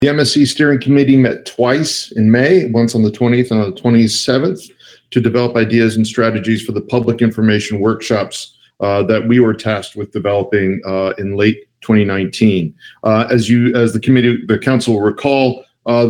The MSC Steering Committee met twice in May, once on the 20th and on the 27th, to develop ideas and strategies for the public information workshops that we were tasked with developing in late 2019. As the council will recall,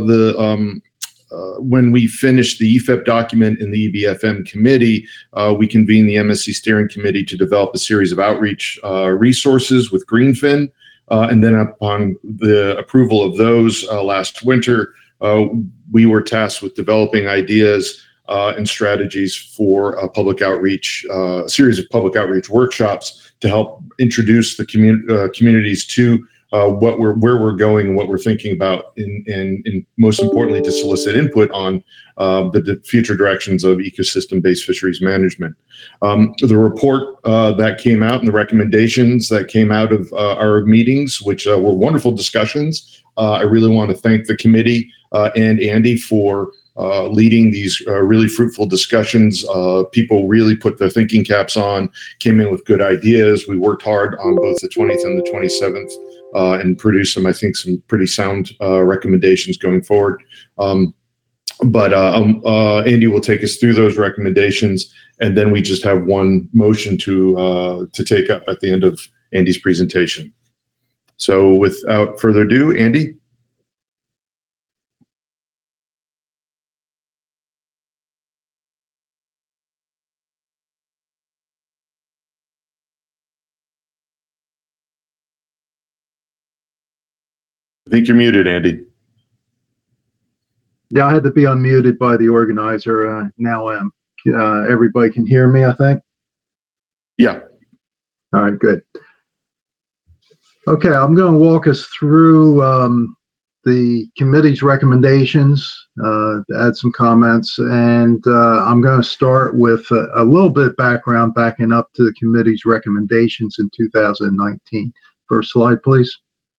when we finished the EFEP document in the EBFM committee, we convened the MSC Steering Committee to develop a series of outreach resources with Greenfin. And then upon the approval of those last winter, we were tasked with developing ideas and strategies for a public outreach, a series of public outreach workshops to help introduce the communities to where we're going and what we're thinking about, and most importantly, to solicit input on the future directions of ecosystem-based fisheries management. The report that came out and the recommendations that came out of our meetings, which were wonderful discussions. I really want to thank the committee and Andy for leading these really fruitful discussions. People really put their thinking caps on, came in with good ideas. We worked hard on both the 20th and the 27th and produced some pretty sound recommendations going forward. But Andy will take us through those recommendations, and then we just have one motion to take up at the end of Andy's presentation. So without further ado, Andy. I think you're muted, Andy. Yeah, I had to be unmuted by the organizer. Now am. Everybody can hear me, I think? Yeah. All right, good. Okay, I'm going to walk us through the committee's recommendations, add some comments, and I'm going to start with a little bit of background backing up to the committee's recommendations in 2019. First slide, please.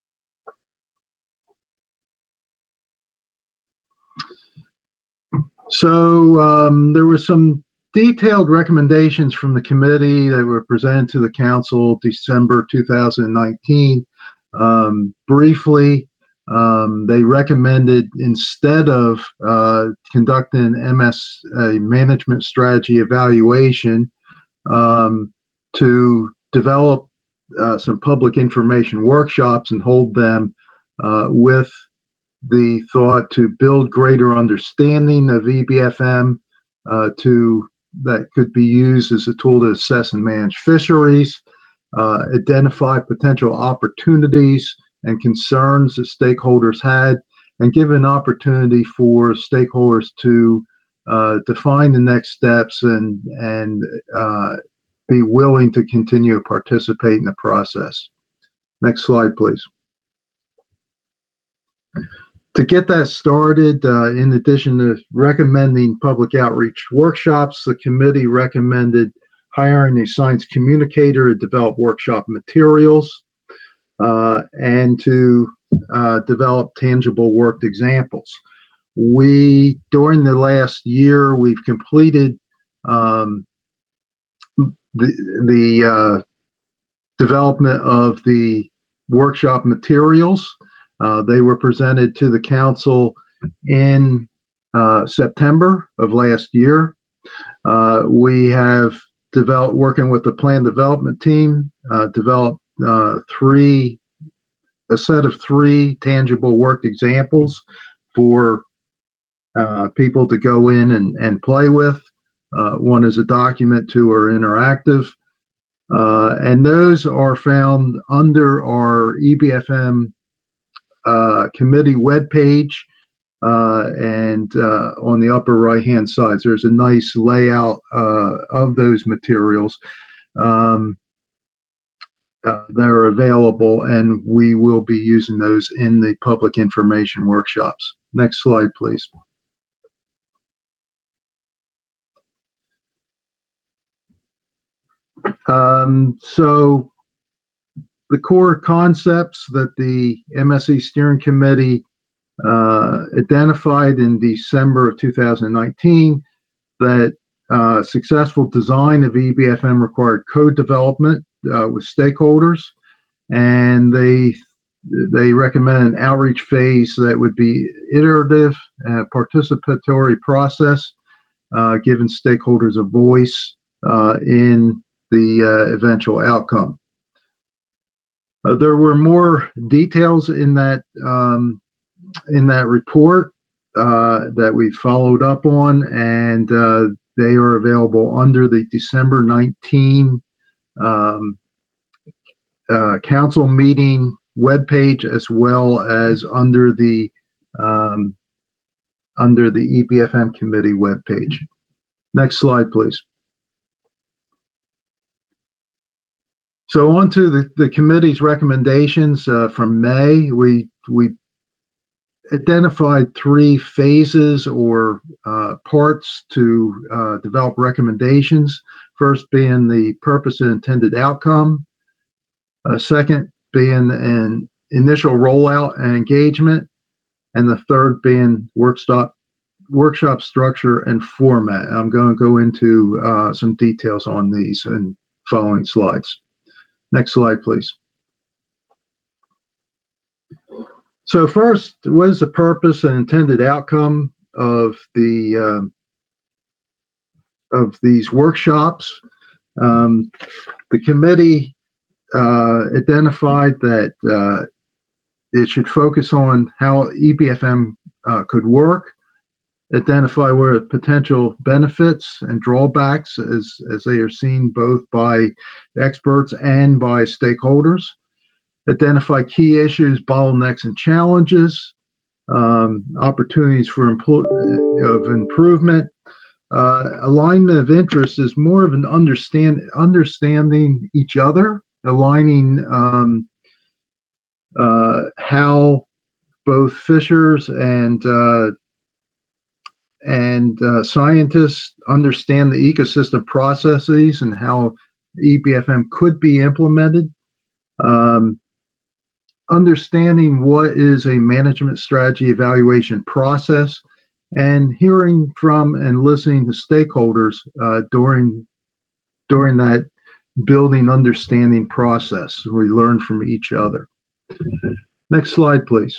So there were some detailed recommendations from the committee that were presented to the council December 2019. Briefly, they recommended, instead of conducting a management strategy evaluation, to develop some public information workshops and hold them with the thought to build greater understanding of EBFM that could be used as a tool to assess and manage fisheries, identify potential opportunities and concerns that stakeholders had, and give an opportunity for stakeholders to define the next steps and be willing to continue to participate in the process. Next slide, please. To get that started, in addition to recommending public outreach workshops, the committee recommended hiring a science communicator to develop workshop materials and to develop tangible worked examples. During the last year, we've completed the development of the workshop materials. They were presented to the council in September of last year. We have developed, working with the plan development team, developed a set of 3 tangible worked examples for people to go in and play with. One is a document, 2 are interactive. And those are found under our EBFM committee webpage, and on the upper right hand side there's a nice layout of those materials that are available, and we will be using those in the public information workshops. Next slide, please. So the core concepts that the MSC Steering Committee identified in December of 2019, that successful design of EBFM required code development with stakeholders, and they They recommend an outreach phase that would be iterative and participatory process, giving stakeholders a voice in the eventual outcome. There were more details in that report that we followed up on, and they are available under the December 19 council meeting webpage, as well as under the EBFM committee webpage. Next slide, please. So on to the committee's recommendations from May. We identified 3 phases or parts to develop recommendations. First being the purpose and intended outcome. Second being an initial rollout and engagement. And the third being workshop structure and format. I'm going to go into some details on these in following slides. Next slide, please. So first, what is the purpose and intended outcome of these workshops? The committee identified that it should focus on how EBFM could work, identify where potential benefits and drawbacks as they are seen both by experts and by stakeholders, identify key issues, bottlenecks, and challenges, opportunities for improvement. Alignment of interest is more of an understanding each other, aligning how both fishers and scientists understand the ecosystem processes and how EBFM could be implemented. Understanding what is a management strategy evaluation process, and hearing from and listening to stakeholders during that building understanding process. We learn from each other. Next slide, please.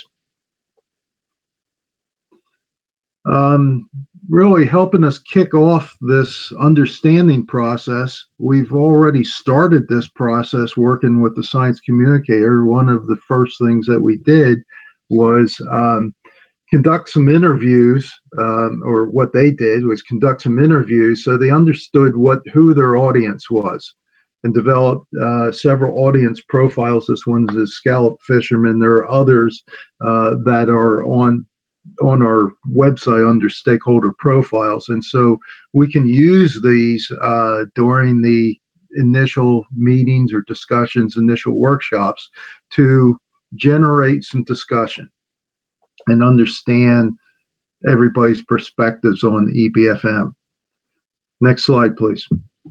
Really helping us kick off this understanding process, we've already started this process working with the science communicator. One of the first things that we did was conduct some interviews, or what they did was conduct some interviews so they understood who their audience was, and developed several audience profiles. This one's a scallop fisherman. There are others that are on our website under stakeholder profiles. And so we can use these during the initial meetings or discussions, initial workshops, to generate some discussion and understand everybody's perspectives on EBFM. Next slide, please.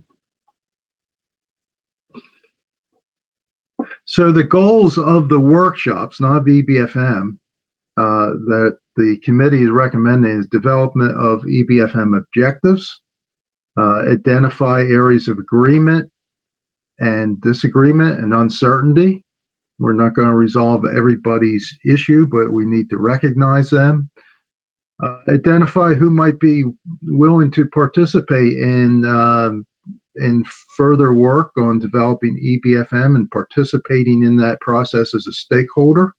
So the goals of the workshops, not of EBFM, that the committee is recommending is development of EBFM objectives, identify areas of agreement and disagreement and uncertainty. We're not going to resolve everybody's issue, but we need to recognize them. Identify who might be willing to participate in further work on developing EBFM and participating in that process as a stakeholder.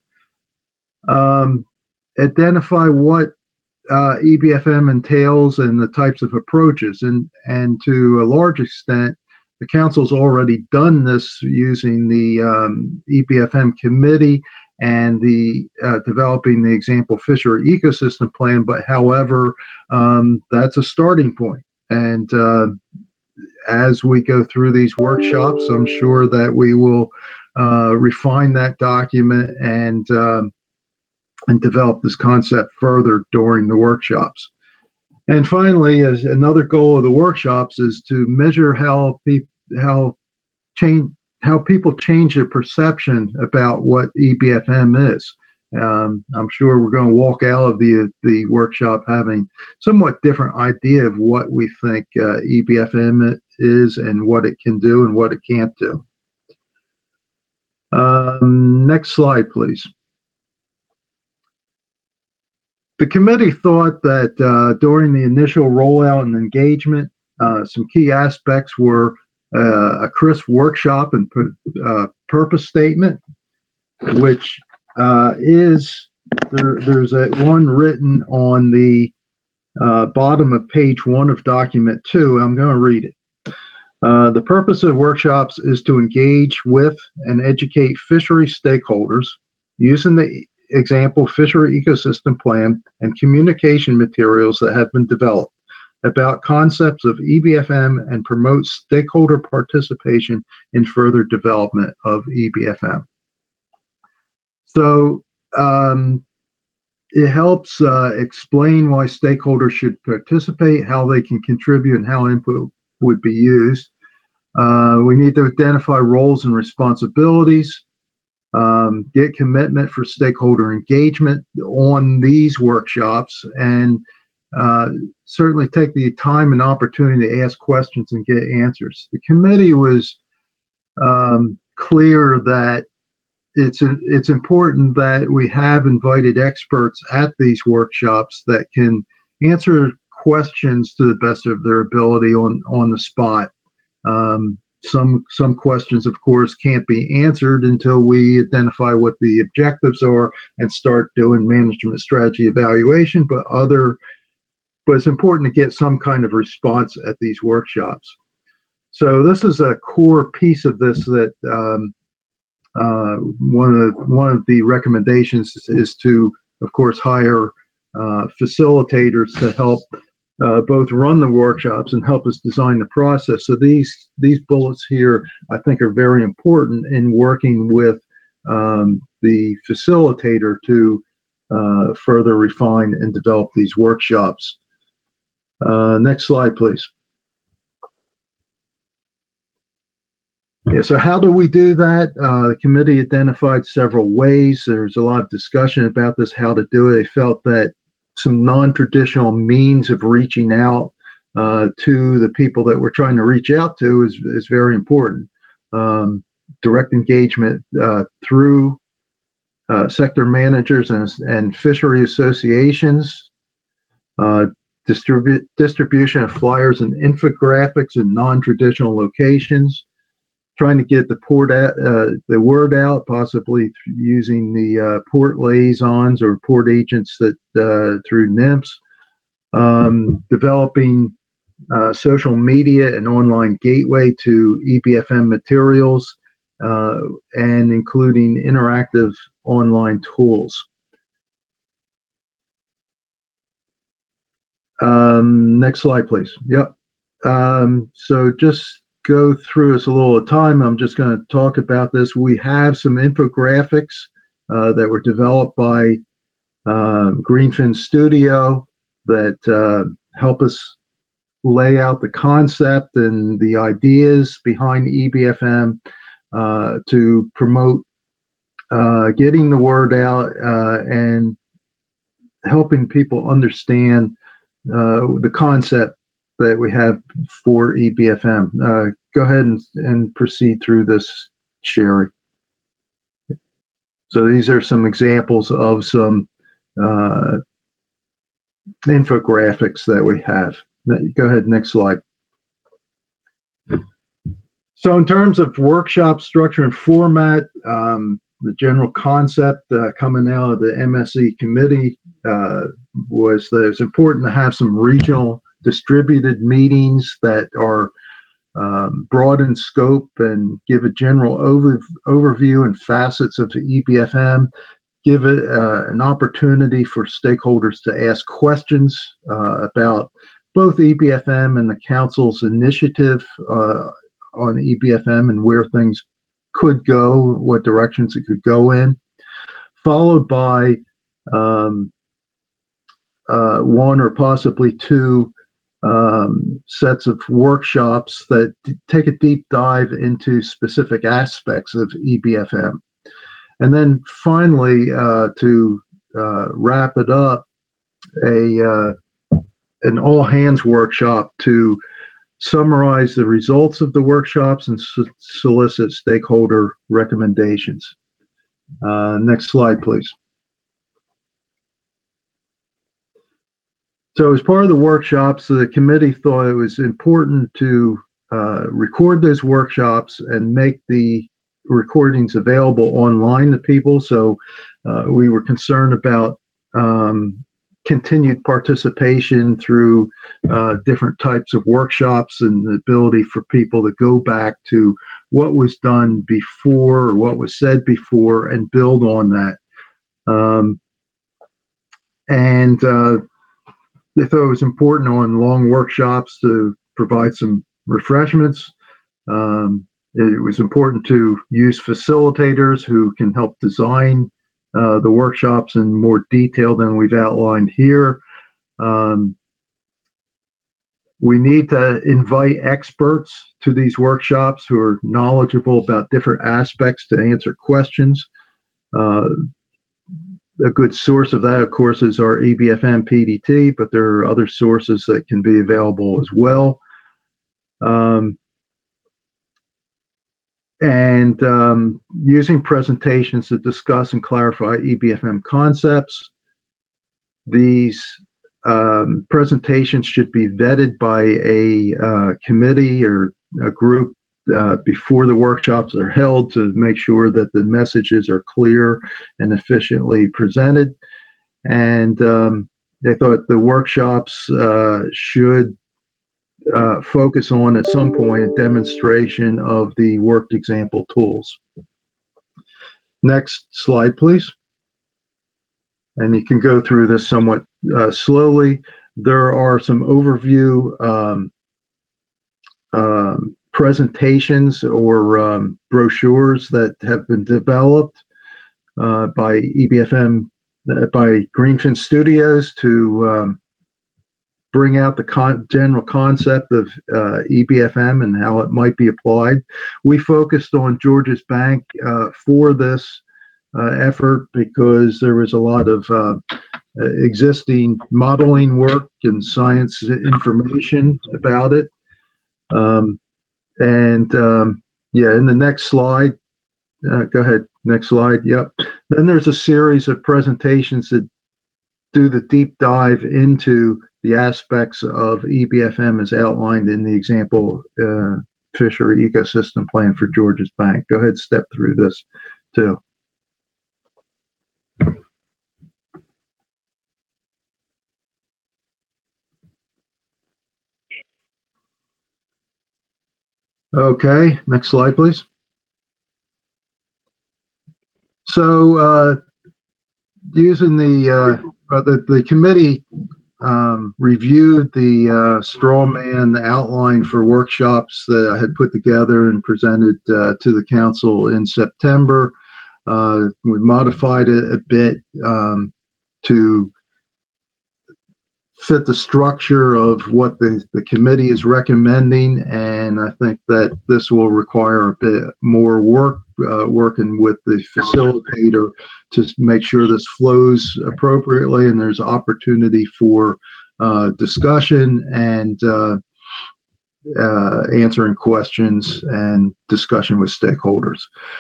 Identify what EBFM entails and the types of approaches, and to a large extent, the council's already done this using the EBFM committee and the developing the example fishery ecosystem plan. But however, that's a starting point. And as we go through these workshops, I'm sure that we will refine that document and develop this concept further during the workshops. And finally, as another goal of the workshops is to measure how people change their perception about what EBFM is. I'm sure we're going to walk out of the workshop having somewhat different idea of what we think EBFM is and what it can do and what it can't do. Next slide, please. The committee thought that during the initial rollout and engagement, some key aspects were a crisp workshop and purpose statement, which is there's one written on the bottom of page 1 of document 2. I'm going to read it. The purpose of workshops is to engage with and educate fishery stakeholders using the example fishery ecosystem plan and communication materials that have been developed about concepts of EBFM and promote stakeholder participation in further development of EBFM. So it helps explain why stakeholders should participate, how they can contribute, and how input would be used. We need to identify roles and responsibilities, get commitment for stakeholder engagement on these workshops, and certainly take the time and opportunity to ask questions and get answers. The committee was clear that it's important that we have invited experts at these workshops that can answer questions to the best of their ability on the spot. Some questions, of course, can't be answered until we identify what the objectives are and start doing management strategy evaluation, but it's important to get some kind of response at these workshops. So this is a core piece of this that one of the recommendations is to, of course, hire facilitators to help both run the workshops and help us design the process. So these bullets here, I think, are very important in working with the facilitator to further refine and develop these workshops. Next slide, please. Yeah, so how do we do that? The committee identified several ways. There's a lot of discussion about this, how to do it. They felt that some non-traditional means of reaching out to the people that we're trying to reach out to is very important. Direct engagement through sector managers and fishery associations, distribution of flyers and infographics in non-traditional locations, trying to get the word out, possibly using the port liaisons or port agents that through NIMS, developing social media and online gateway to EBFM materials, and including interactive online tools. Next slide, please. Yep. So just go through us a little at a time. I'm just going to talk about this. We have some infographics that were developed by Greenfin Studio that help us lay out the concept and the ideas behind EBFM to promote getting the word out and helping people understand the concept that we have for EBFM. Go ahead and proceed through this, Sherry. So these are some examples of some infographics that we have. Go ahead, next slide. So in terms of workshop structure and format, the general concept coming out of the MSE committee was that it's important to have some regional distributed meetings that are broad in scope and give a general overview and facets of the EBFM, give it an opportunity for stakeholders to ask questions about both EBFM and the Council's initiative on EBFM and where things could go, what directions it could go in, followed by one or possibly two sets of workshops that take a deep dive into specific aspects of EBFM. And then finally, to wrap it up, an all-hands workshop to summarize the results of the workshops, and solicit stakeholder recommendations. Next slide, please. So as part of the workshops, the committee thought it was important to record those workshops and make the recordings available online to people. So we were concerned about continued participation through different types of workshops and the ability for people to go back to what was done before or what was said before and build on that. They thought it was important on long workshops to provide some refreshments. It was important to use facilitators who can help design the workshops in more detail than we've outlined here. We need to invite experts to these workshops who are knowledgeable about different aspects to answer questions. A good source of that, of course, is our EBFM PDT, but there are other sources that can be available as well. Using presentations to discuss and clarify EBFM concepts. These presentations should be vetted by a committee or a group before the workshops are held to make sure that the messages are clear and efficiently presented. And they thought the workshops should focus on, at some point, a demonstration of the worked example tools. Next slide, please. And you can go through this somewhat slowly. There are some overview presentations or brochures that have been developed by EBFM, by Greenfin Studios, to bring out the general concept of EBFM and how it might be applied. We focused on Georges Bank for this effort because there was a lot of existing modeling work and science information about it. Yeah, in the next slide, go ahead, next slide, yep. Then there's a series of presentations that do the deep dive into the aspects of EBFM as outlined in the example Fisher ecosystem plan for Georges Bank. Go ahead, step through this too. Okay, next slide, please. So using the committee reviewed the straw man outline for workshops that I had put together and presented to the council in September. We modified it a bit to fit the structure of what the committee is recommending, and I think that this will require a bit more work working with the facilitator to make sure this flows appropriately and there's opportunity for discussion and answering questions and discussion with stakeholders.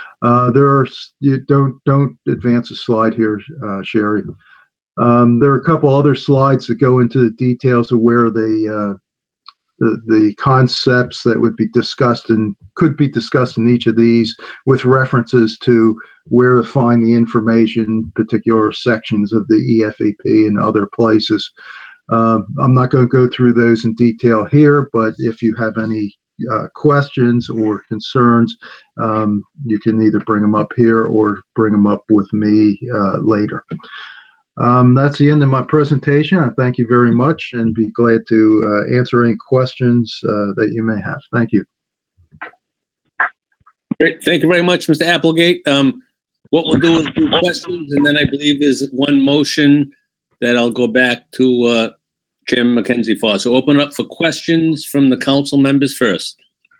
Don't advance a slide here, Sherry. There are a couple other slides that go into the details of where the concepts that would be discussed and could be discussed in each of these, with references to where to find the information, particular sections of the EFEP and other places. I'm not going to go through those in detail here, but if you have any questions or concerns, you can either bring them up here or bring them up with me later. That's the end of my presentation. I thank you very much and be glad to answer any questions that you may have. Thank you. Great. Thank you very much, Mr. Applegate. What we'll do is do questions, and then I believe there's one motion that I'll go back to Chairman Mackenzie for. So open up for questions from the council members first.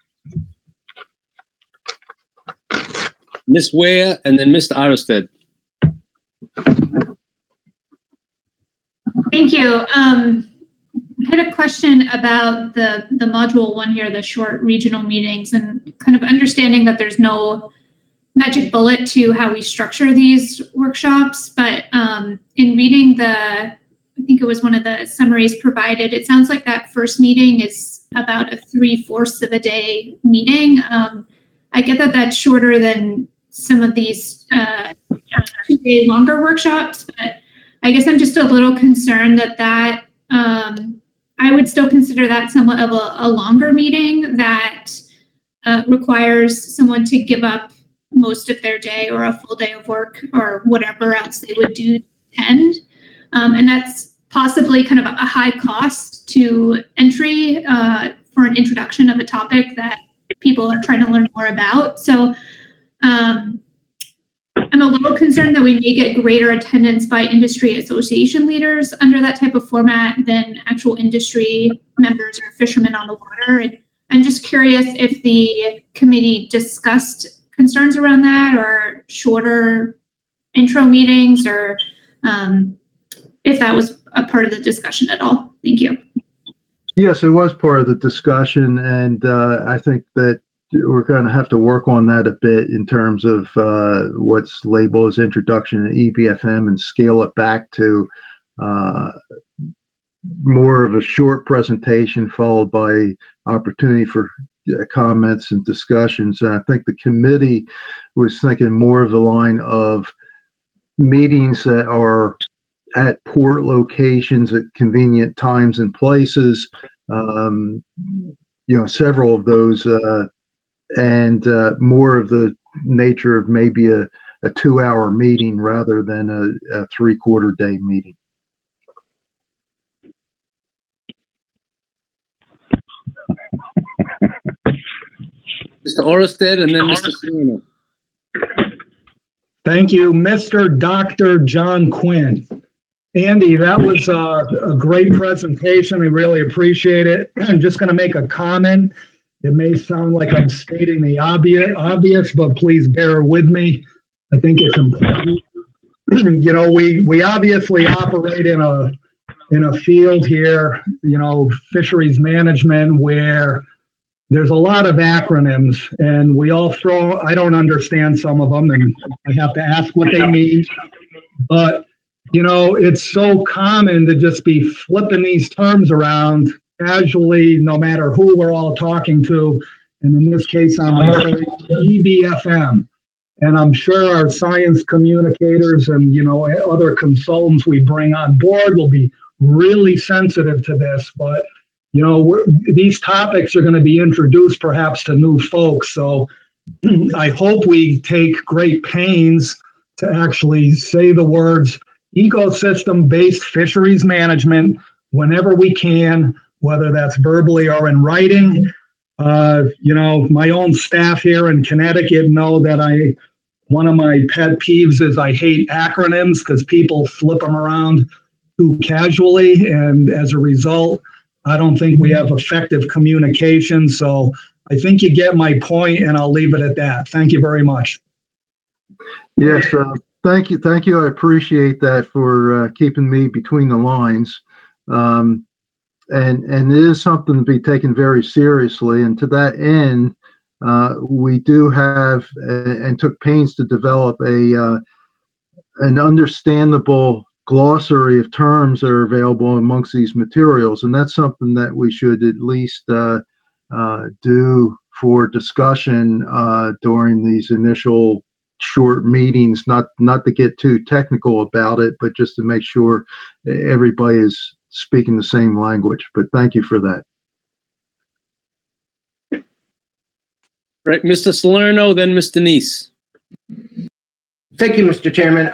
Ms. Ware and then Mr. Aristide. Thank you. had a question about the module 1 here, the short regional meetings, and kind of understanding that there's no magic bullet to how we structure these workshops. But in reading I think it was one of the summaries provided, it sounds like that first meeting is about a 3/4 of a day meeting. I get that that's shorter than some of these 2-day longer workshops, but I guess I'm just a little concerned that I would still consider that somewhat of a longer meeting that requires someone to give up most of their day or a full day of work or whatever else they would do to attend. And that's possibly kind of a high cost to entry for an introduction of a topic that people are trying to learn more about. So I'm a little concerned that we may get greater attendance by industry association leaders under that type of format than actual industry members or fishermen on the water. And I'm just curious if the committee discussed concerns around that, or shorter intro meetings, or if that was a part of the discussion at all. Thank you. Yes, it was part of the discussion, and I think that we're going to have to work on that a bit in terms of what's labeled as introduction to EBFM and scale it back to more of a short presentation followed by opportunity for comments and discussions. And I think the committee was thinking more of the line of meetings that are at port locations at convenient times and places, several of those, and more of the nature of maybe a 2-hour meeting rather than a 3/4 day meeting. Mr. Orsted and then Mr. Serino. Thank you, Mr. Dr. John Quinn. Andy, that was a great presentation. I really appreciate it. I'm just going to make a comment. It may sound like I'm stating the obvious, but please bear with me. I think it's important. We obviously operate in a field here, fisheries management, where there's a lot of acronyms, and we all I don't understand some of them, and I have to ask what they mean. But, it's so common to just be flipping these terms around casually, no matter who we're all talking to. And in this case, I'm referring to EBFM. And I'm sure our science communicators and, other consultants we bring on board will be really sensitive to this. But, these topics are going to be introduced perhaps to new folks. So I hope we take great pains to actually say the words ecosystem-based fisheries management whenever we can, whether that's verbally or in writing. My own staff here in Connecticut know that one of my pet peeves is I hate acronyms because people flip them around too casually. And as a result, I don't think we have effective communication. So I think you get my point, and I'll leave it at that. Thank you very much. Yes, thank you. Thank you. I appreciate that for keeping me between the lines. And it is something to be taken very seriously. And to that end, we do have and took pains to develop an understandable glossary of terms that are available amongst these materials. And that's something that we should at least do for discussion during these initial short meetings, not to get too technical about it, but just to make sure everybody is speaking the same language. But thank you for that. Right, Mr. Salerno, then Mr. Neese. Thank you, Mr. Chairman.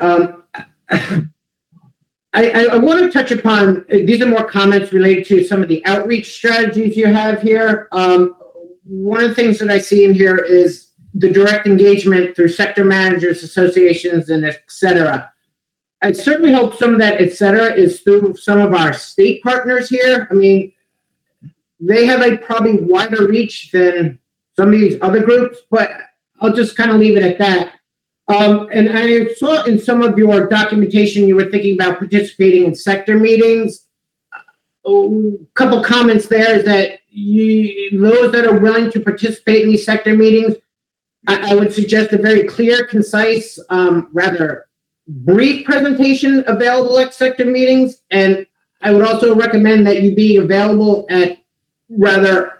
I want to touch upon, these are more comments related to some of the outreach strategies you have here. One of the things that I see in here is the direct engagement through sector managers, associations, and et cetera. I certainly hope some of that et cetera is through some of our state partners here. I mean, they have a probably wider reach than some of these other groups, but I'll just kind of leave it at that. And I saw in some of your documentation you were thinking about participating in sector meetings. couple comments there is that those that are willing to participate in these sector meetings, I would suggest a very clear, concise, rather brief presentation available at sector meetings. And I would also recommend that you be available at rather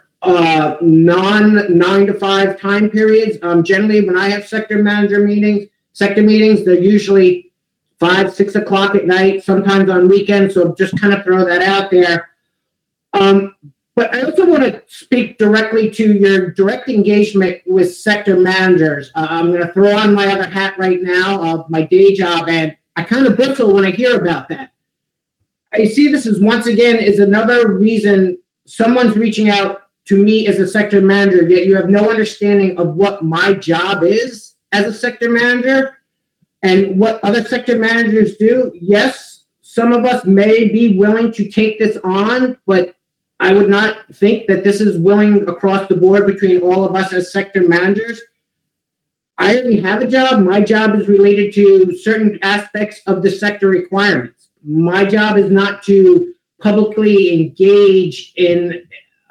non-9 to 5 time periods. Generally, when I have sector meetings, they're usually 5, 6 o'clock at night, sometimes on weekends. So just kind of throw that out there. But I also want to speak directly to your direct engagement with sector managers. I'm going to throw on my other hat right now, my day job, and I kind of bristle when I hear about that. I see this as, once again, is another reason someone's reaching out to me as a sector manager, yet you have no understanding of what my job is as a sector manager and what other sector managers do. Yes, some of us may be willing to take this on, but I would not think that this is willing across the board between all of us as sector managers. I already have a job. My job is related to certain aspects of the sector requirements. My job is not to publicly engage in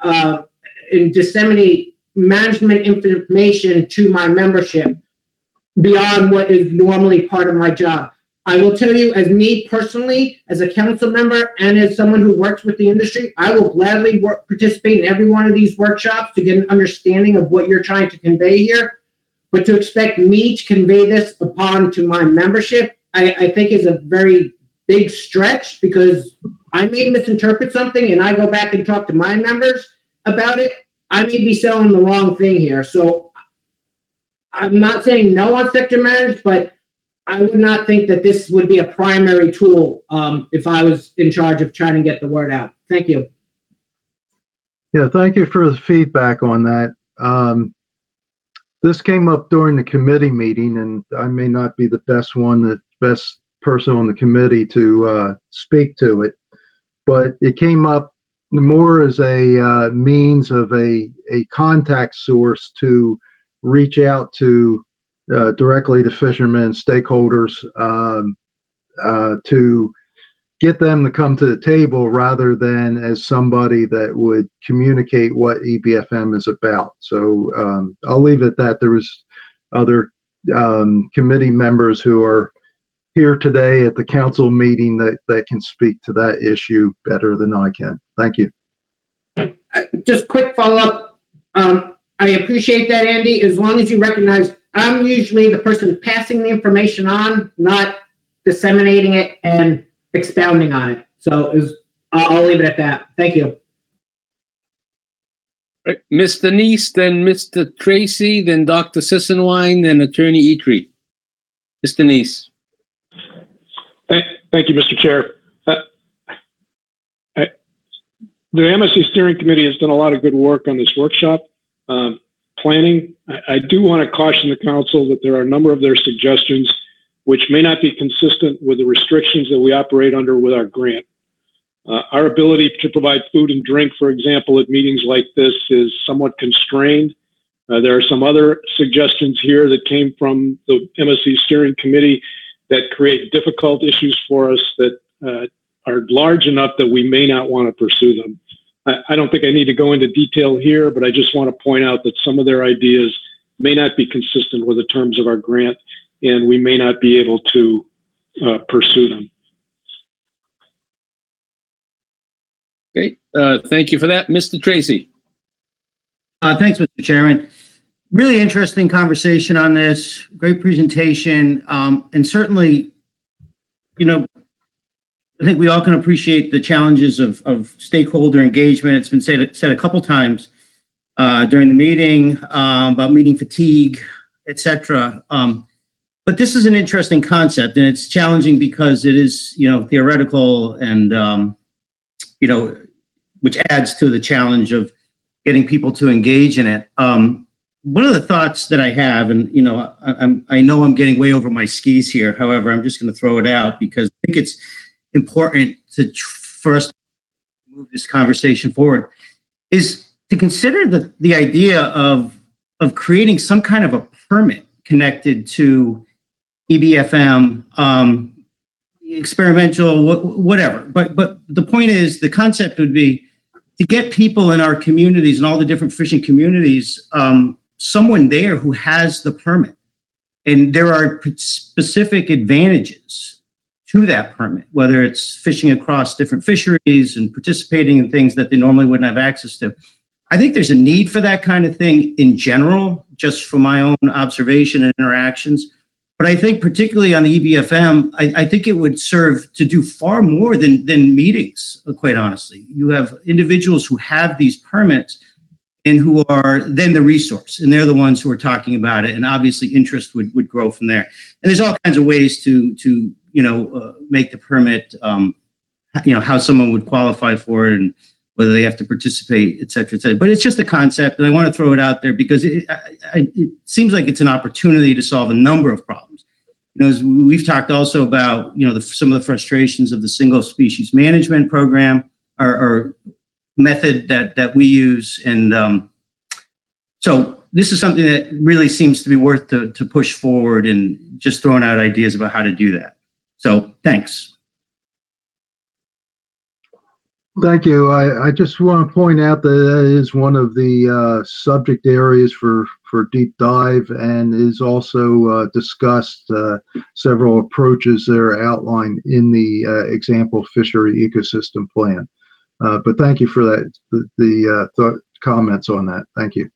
disseminate management information to my membership beyond what is normally part of my job. I will tell you, as me personally, as a council member and as someone who works with the industry, I will gladly participate in every one of these workshops to get an understanding of what you're trying to convey here. But to expect me to convey this upon to my membership, I think is a very big stretch, because I may misinterpret something and I go back and talk to my members about it. I may be selling the wrong thing here. So I'm not saying no on sector managers, but I would not think that this would be a primary tool if I was in charge of trying to get the word out. Thank you. Yeah, thank you for the feedback on that. This came up during the committee meeting, and I may not be the best person on the committee to speak to it, but it came up more as a means of a contact source to reach out to directly to fishermen and stakeholders to get them to come to the table, rather than as somebody that would communicate what EBFM is about. So I'll leave it at that. There was other committee members who are here today at the council meeting that can speak to that issue better than I can. Thank you. Just quick follow-up. I appreciate that, Andy, as long as you recognize I'm usually the person passing the information on, not disseminating it and expounding on it. So I'll leave it at that. Thank you. Right. Mr. Neese, then Mr. Tracy, then Dr. Sissenwine, then Attorney Eatry. Mr. Neese. Thank you, Mr. Chair. The MSC Steering Committee has done a lot of good work on this workshop planning. I do want to caution the council that there are a number of their suggestions which may not be consistent with the restrictions that we operate under with our grant. Our ability to provide food and drink, for example, at meetings like this is somewhat constrained. There are some other suggestions here that came from the MSC Steering Committee that create difficult issues for us that are large enough that we may not want to pursue them. I don't think I need to go into detail here, but I just want to point out that some of their ideas may not be consistent with the terms of our grant, and we may not be able to pursue them. Okay, thank you for that. Mr. Tracy. Thanks, Mr. Chairman. Really interesting conversation on this. Great presentation. And certainly, you know, I think we all can appreciate the challenges of stakeholder engagement. It's been said a couple times during the meeting about meeting fatigue, etc. But this is an interesting concept, and it's challenging because it is, you know, theoretical and, you know, which adds to the challenge of getting people to engage in it. One of the thoughts that I have, and, you know, I know I'm getting way over my skis here. However, I'm just going to throw it out because I think it's important to first move this conversation forward, is to consider the idea of creating some kind of a permit connected to EBFM. experimental, whatever. But the point is, the concept would be to get people in our communities and all the different fishing communities, someone there who has the permit. And there are specific advantages to that permit, whether it's fishing across different fisheries and participating in things that they normally wouldn't have access to. I think there's a need for that kind of thing in general, just from my own observation and interactions. But I think particularly on the EBFM, I think it would serve to do far more than meetings, quite honestly. You have individuals who have these permits and who are then the resource, and they're the ones who are talking about it. And obviously interest would grow from there. And there's all kinds of ways to make the permit, how someone would qualify for it and whether they have to participate, et cetera, et cetera. But it's just a concept, and I want to throw it out there because it seems like it's an opportunity to solve a number of problems. As we've talked also about, some of the frustrations of the single species management program or method that we use. And so this is something that really seems to be worth to push forward and just throwing out ideas about how to do that. So thanks. Thank you. I just want to point out that is one of the subject areas for deep dive, and is also discussed several approaches that are outlined in the example fishery ecosystem plan. But thank you for that, the comments on that. Thank you.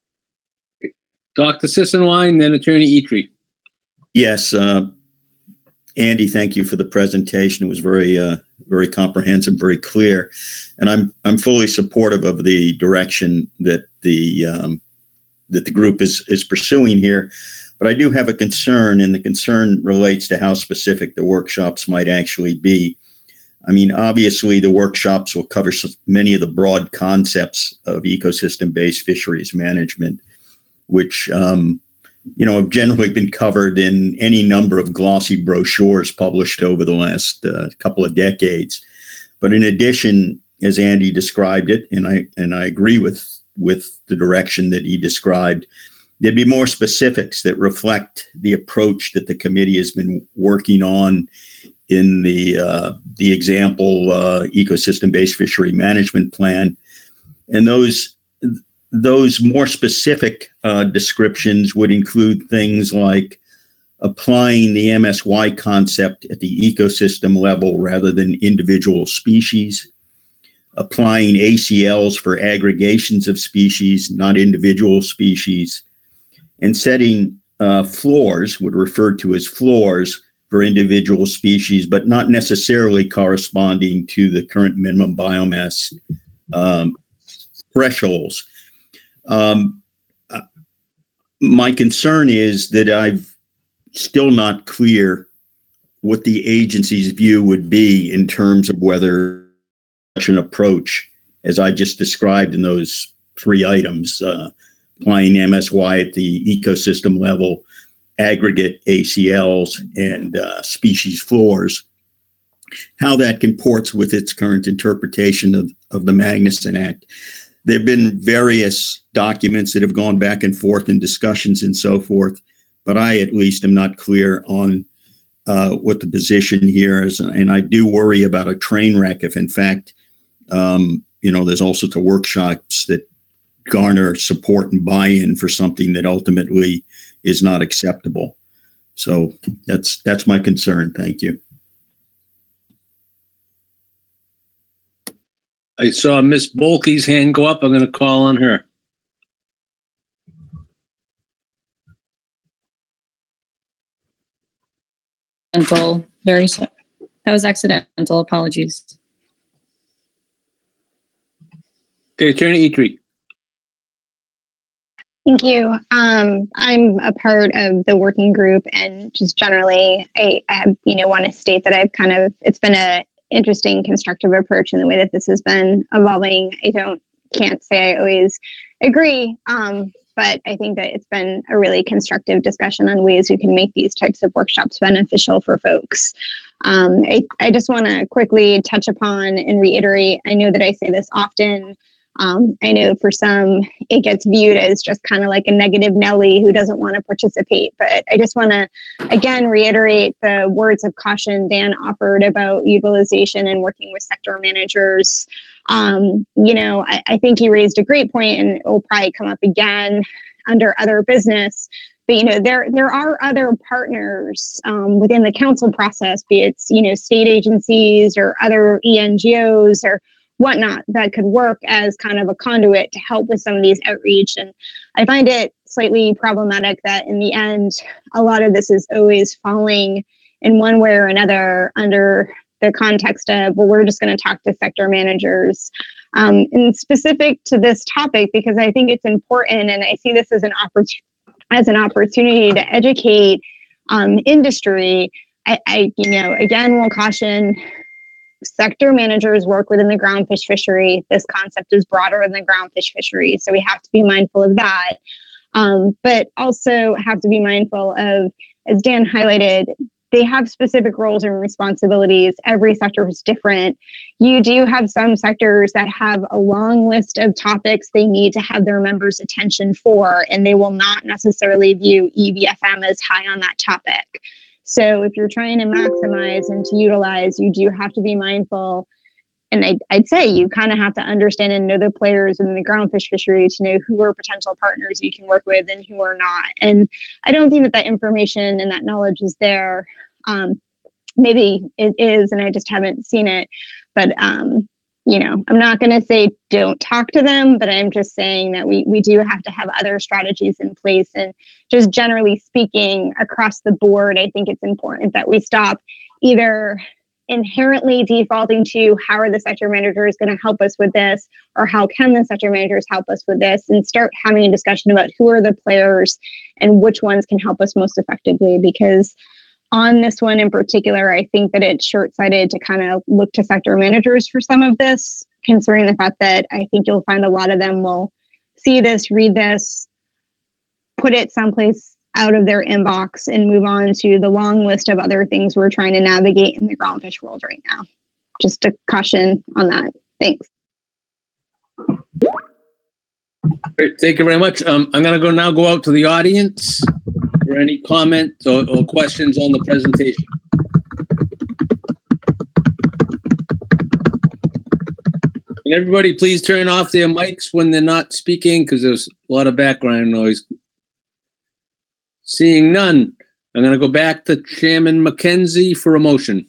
Dr. Sisselwine, then Attorney Eatry. Yes, Andy, thank you for the presentation. It was very comprehensive, very clear, and I'm fully supportive of the direction that the group is pursuing here. But I do have a concern, and the concern relates to how specific the workshops might actually be. I mean, obviously, the workshops will cover many of the broad concepts of ecosystem-based fisheries management, which have generally been covered in any number of glossy brochures published over the last couple of decades. But in addition, as Andy described it, and I agree with the direction that he described, there'd be more specifics that reflect the approach that the committee has been working on in the example ecosystem-based fishery management plan. And those more specific descriptions would include things like applying the MSY concept at the ecosystem level rather than individual species, applying ACLs for aggregations of species, not individual species, and setting floors, what are referred to as floors, for individual species, but not necessarily corresponding to the current minimum biomass thresholds. My concern is that I'm still not clear what the agency's view would be in terms of whether such an approach, as I just described in those three items, applying MSY at the ecosystem level, aggregate ACLs, and species floors, how that comports with its current interpretation of the Magnuson Act. There have been various documents that have gone back and forth in discussions and so forth, but I at least am not clear on what the position here is. And I do worry about a train wreck if, in fact, there's all sorts of workshops that garner support and buy-in for something that ultimately is not acceptable. So that's my concern. Thank you. I saw Miss Bolke's hand go up. I'm going to call on her. That was accidental. Apologies. Okay, Attorney Eatry. Thank you. I'm a part of the working group, and just generally, I want to state that it's been a interesting, constructive approach in the way that this has been evolving. Can't say I always agree, but I think that it's been a really constructive discussion on ways we can make these types of workshops beneficial for folks. I just want to quickly touch upon and reiterate, I know that I say this often, I know for some, it gets viewed as just kind of like a negative Nelly who doesn't want to participate. But I just want to, again, reiterate the words of caution Dan offered about utilization and working with sector managers. I think he raised a great point, and it will probably come up again under other business. But, there are other partners within the council process, be it, state agencies or other ENGOs or whatnot, that could work as kind of a conduit to help with some of these outreach. And I find it slightly problematic that in the end, a lot of this is always falling in one way or another under the context of, well, we're just going to talk to sector managers. And specific to this topic, because I think it's important, and I see this as an opportunity to educate industry. I again, will caution sector managers work within the groundfish fishery. This concept is broader than the groundfish fishery, so we have to be mindful of that. But also have to be mindful of, as Dan highlighted, they have specific roles and responsibilities. Every sector is different. You do have some sectors that have a long list of topics they need to have their members' attention for, and they will not necessarily view EBFM as high on that topic. So if you're trying to maximize and to utilize, you do have to be mindful. And I'd say you kind of have to understand and know the players in the groundfish fishery to know who are potential partners you can work with and who are not. And I don't think that information and that knowledge is there. Maybe it is, and I just haven't seen it. But, I'm not going to say don't talk to them, but I'm just saying that we do have to have other strategies in place. And just generally speaking, across the board, I think it's important that we stop either inherently defaulting to how are the sector managers going to help us with this, or how can the sector managers help us with this, and start having a discussion about who are the players and which ones can help us most effectively. Because on this one in particular, I think that it's short-sighted to kind of look to sector managers for some of this, considering the fact that I think you'll find a lot of them will see this, read this, put it someplace out of their inbox, and move on to the long list of other things we're trying to navigate in the groundfish world right now. Just a caution on that. Thanks. Great. Thank you very much. I'm going to go out to the audience for any comments or questions on the presentation. And everybody, please turn off their mics when they're not speaking, because there's a lot of background noise. Seeing none, I'm going to go back to Chairman McKenzie for a motion.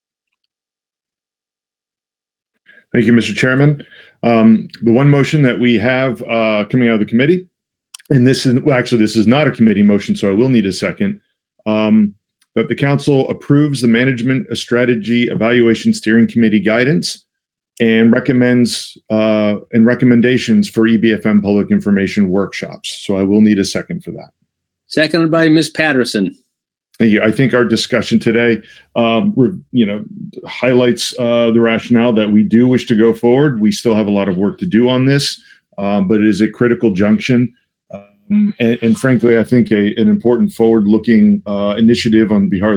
Thank you, Mr. Chairman. The one motion that we have coming out of the committee, and this is not a committee motion, so I will need a second, that the council approves the Management Strategy Evaluation Steering Committee guidance and recommends and recommendations for EBFM public information workshops. So I will need a second for that. Seconded by Ms. Patterson. Thank you. I think our discussion today, highlights the rationale that we do wish to go forward. We still have a lot of work to do on this, but it is a critical junction. And frankly, I think an important forward-looking initiative on behalf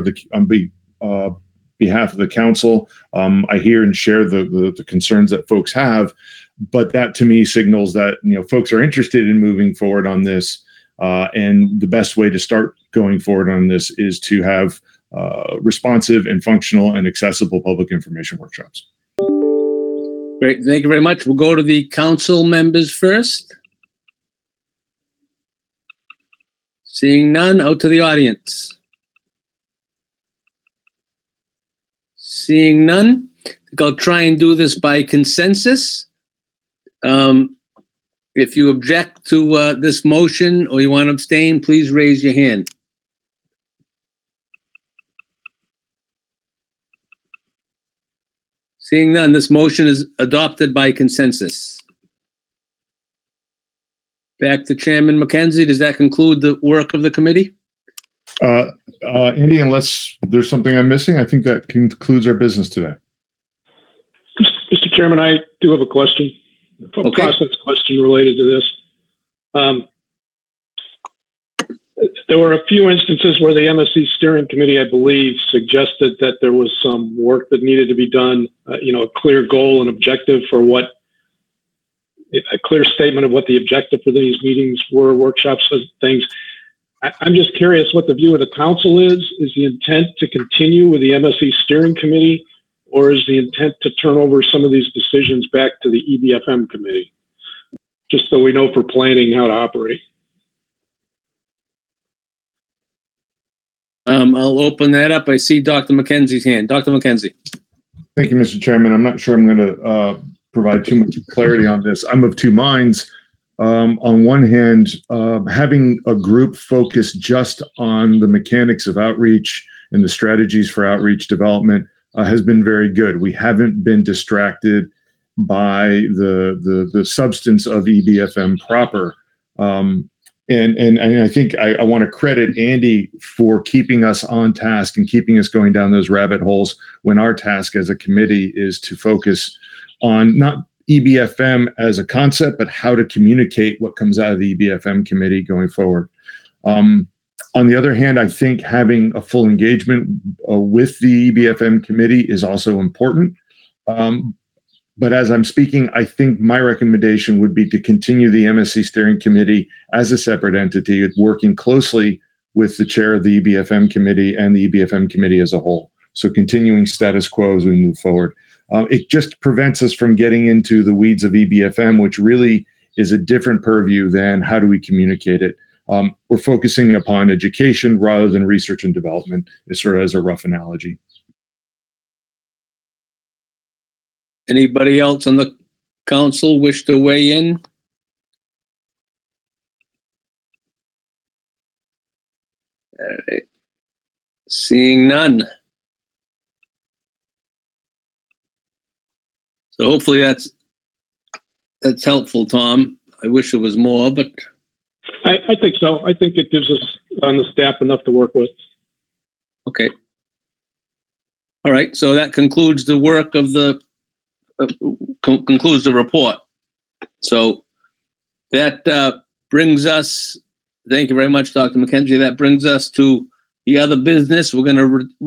of the council. I hear and share the concerns that folks have, but that to me signals that folks are interested in moving forward on this. And the best way to start going forward on this is to have responsive and functional and accessible public information workshops. Great. Thank you very much. We'll go to the council members first. Seeing none, out to the audience. Seeing none, I think I'll try and do this by consensus. If you object to this motion or you want to abstain, please raise your hand. Seeing none, this motion is adopted by consensus. Back to Chairman McKenzie. Does that conclude the work of the committee? Andy, unless there's something I'm missing, I think that concludes our business today. Mr. Chairman, I do have a question. A process question related to this. There were a few instances where the MSC steering committee, I believe, suggested that there was some work that needed to be done, a clear goal and objective for what a clear statement of what the objective for these meetings were, workshops, things. I'm just curious what the view of the council is. Is the intent to continue with the MSC steering committee, or is the intent to turn over some of these decisions back to the EBFM committee? Just so we know for planning how to operate. I'll open that up. I see Dr. McKenzie's hand. Dr. McKenzie. Thank you, Mr. Chairman. I'm not sure I'm going to provide too much clarity on this. I'm of two minds. On one hand, having a group focus just on the mechanics of outreach and the strategies for outreach development has been very good. We haven't been distracted by the substance of EBFM proper. And I think I want to credit Andy for keeping us on task and keeping us going down those rabbit holes when our task as a committee is to focus on not EBFM as a concept, but how to communicate what comes out of the EBFM committee going forward. On the other hand, I think having a full engagement with the EBFM committee is also important. But as I'm speaking, I think my recommendation would be to continue the MSC steering committee as a separate entity, working closely with the chair of the EBFM committee and the EBFM committee as a whole. So continuing status quo as we move forward. It just prevents us from getting into the weeds of EBFM, which really is a different purview than how do we communicate it. We're focusing upon education rather than research and development, sort of as a rough analogy. Anybody else on the council wish to weigh in? All right. Seeing none. So hopefully that's helpful, Tom. I wish it was more, but I think so. I think it gives us on the staff enough to work with. okay. All right. So that concludes the work of the concludes the report. So that brings us. Thank you very much, Dr. McKenzie. That brings us to the other business. We're going to